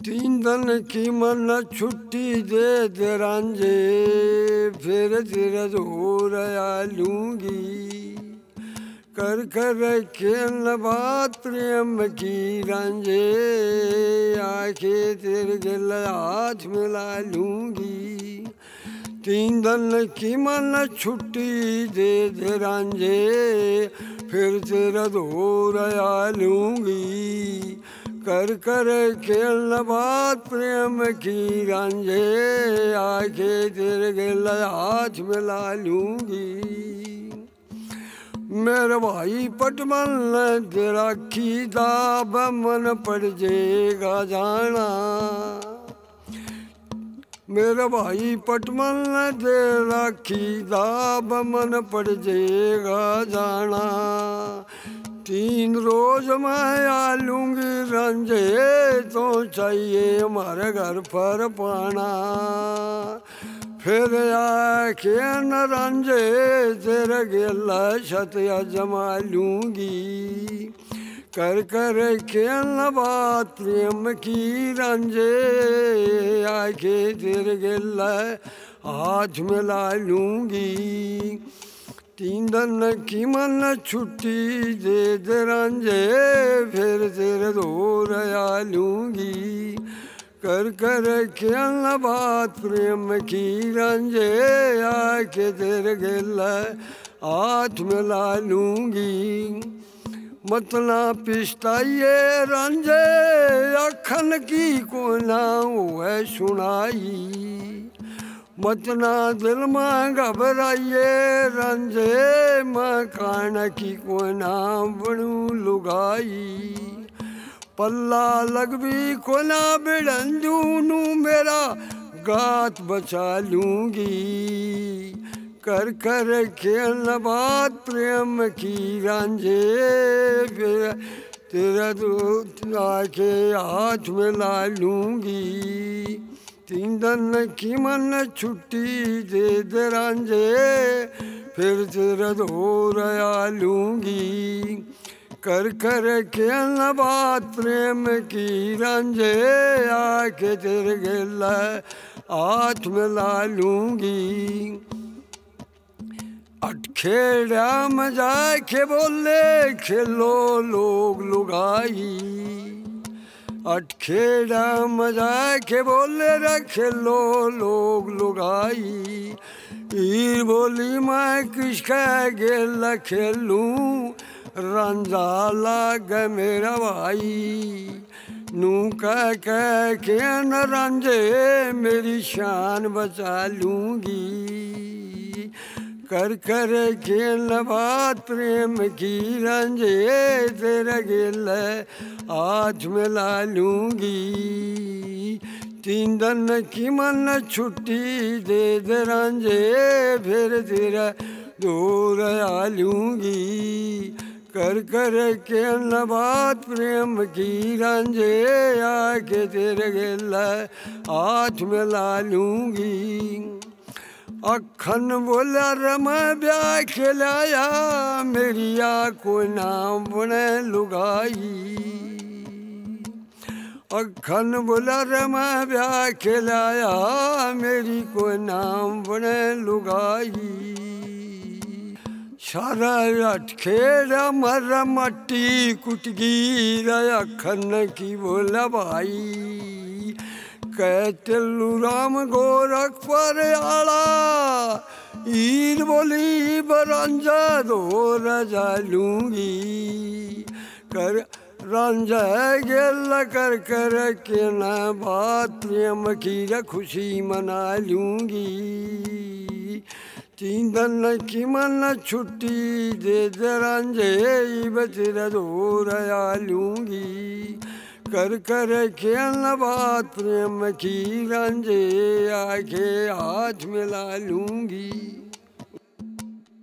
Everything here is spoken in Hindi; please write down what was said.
तीन दिन की मन छुट्टी दे दे रांझे, फिर धीरज हो रहा लूंगी। कर कर खेल बात प्रेम की रांझे, आके तेरे गिल हाथ मिला लूंगी। तीन दिन की मन छुट्टी दे दे रांझे, फिर तेरा दोहराया लूंगी। कर कर खेल बात प्रेम की रांझे, आके तेरे गिल हाथ मिला लूंगी। मेरे भाई पटमल ने तेरा खीदा मन पड़ जाएगा जाना। मेरे भाई पटमल ने तेरा खीदा मन पड़ जाएगा जाना। तीन रोज मैं आ लूंगी रांझे, तो चाहिए हमारे घर पर पाना। फिर आके न रांझे तेरे गिला छतिया जमा लूंगी। कर कर खेल बात प्रेम की रांझे, आके तेरे गिला हाथ मिला लूंगी। तीन दिन की मन छुट्टी दे दे रांझे, फिर तेरे दोहराया लूंगी। कर कर खेल बात प्रेम की रांझे, आके तेरे गिला हाथ मिला लूंगी। मतला पिछताइए रांझे, अखन की को ना हुए सुनाई। मतना दिल में घबराइए रांझे, मकान की को ना बनू लुगाई। पल्ला लग भी को ना बिड़ंजू नू मेरा गात बचा लूंगी। कर कर खेल बात प्रेम की रांझे, फिर तेरा दूध आके हाथ मिला लूंगी। तीन दिन की मन छुट्टी दे दे रांझे, फिर तेरा दोहराया लूंगी। कर कर खेल बात प्रेम की रांझे, आके तेरे गिला हाथ मिला लूंगी। अटखेड़ा मजा के बोले खेलो लोग लुगाई। अटखेड़ा मजा के बोले खेलो लोग लुगाई। हीर बोली मैं किसका गेला खेलूं, रांझा लाग मेरा भाई। नू कह के न रांझे मेरी शान बचा लूंगी। कर कर खेल बात प्रेम की रांझे, तेरा गिल हाथ मिला लूंगी। तीन दिन की मन छुट्टी दे दे रांझे, फिर तेरा दोहराया लूंगी। कर कर खेल बात प्रेम की रांझे, आके तेरे गिला हाथ मिला लूंगी। अखन बोला रमा ब्याह खिलाया, मेरी आँखों नाम बने लुगाई। अखन बोला रमा ब्याह खिलाया, मेरी को नाम बने लुगाई। सारा अटखेड़ा मर मट्टी कुटगी, अखन की बोला भाई। कह तिल्लू राम गोरख पर आला, ईद बोली बरांझा दो रजा लूंगी। कर रांझा गिल कर कर के न बात प्रेम की खुशी मना लूंगी। तीन दिन की मन छुट्टी दे दे रांझे, तेरा दोहराया लूंगी। कर कर खेल बात प्रेम की रांझे, आके हाथ मिला लूंगी।